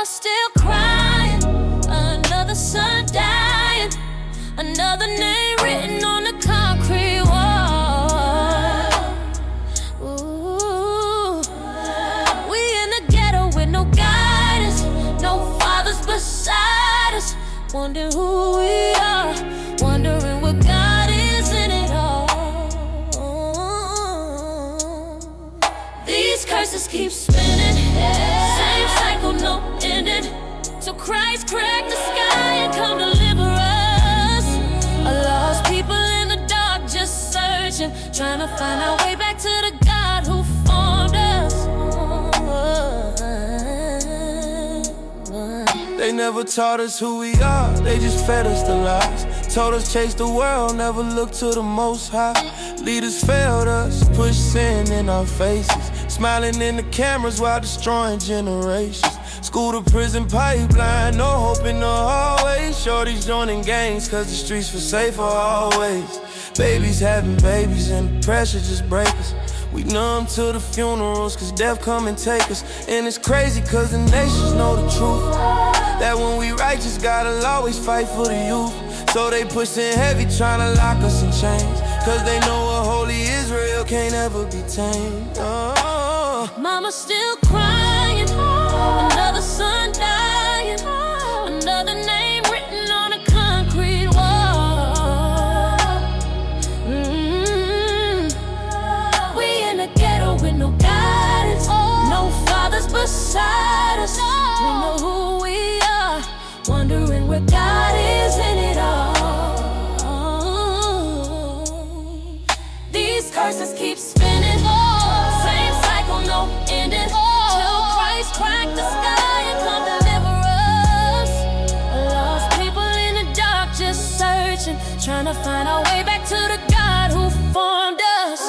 still crying, another son dying, another name written on the concrete wall. Ooh. We in the ghetto with no guidance, no fathers beside us, wondering who we are, wondering what God is in it all. These curses keep spinning, same cycle, no ending. So Christ crack the sky and come deliver us. A lost people in the dark just searching, trying to find our way back to the God who formed us. They never taught us who we are, they just fed us the lies. Told us chase the world, never look to the Most High. Leaders failed us, pushed sin in our faces, smiling in the cameras while destroying generations. School to prison pipeline, no hope in the hallways. Shorties joining gangs cause the streets feel safer always. Babies having babies and the pressure just break us. We numb to the funerals cause death come and take us. And it's crazy cause the nations know the truth, that when we righteous, God'll always fight for the youth. So they pushing heavy trying to lock us in chains, cause they know a holy Israel can't ever be tamed. Oh. Mama's still crying, another son dying, another name written on a concrete wall. We in the ghetto with no guidance, no fathers beside us. We know who we are, wondering where God is in it all. These curses keep spinning, same cycle, no ending. Till Christ crack the sky and come deliver us. Lost people in the dark just searching, trying to find our way back to the God who formed us.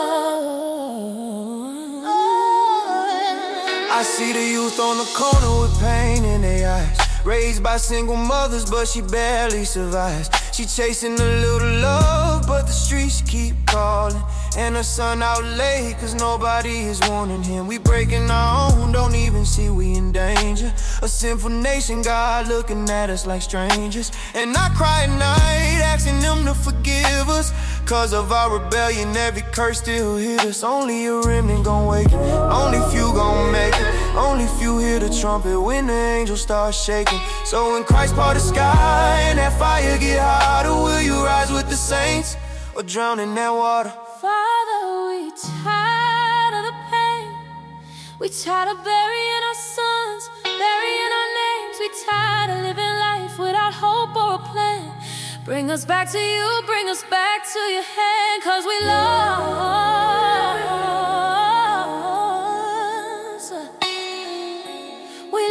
I see the youth on the corner with pain in their eyes, raised by single mothers but she barely survives. She chasing a little love but the streets keep calling, and her son out late cause nobody is wanting him. We breaking our own, don't even see we in danger. A sinful nation, God looking at us like strangers. And I cry at night asking them to forgive us, cause of our rebellion every curse still hit us. Only a remnant gon' wake it, only few gon' make it. Only few hear the trumpet when the angels start shaking. So when Christ part the sky and that fire get hotter, will you rise with the saints or drown in that water? Father, we tired of the pain, we tired of burying our sons, burying our names. We tired of living life without hope or a plan. Bring us back to you, bring us back to your hand, cause we lost, we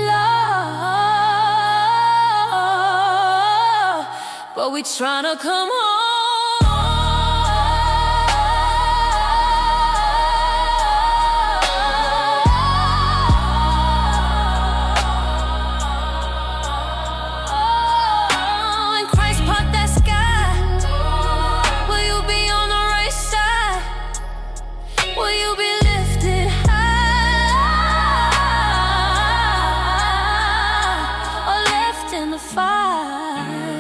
lost, but we tryna come home. Fire.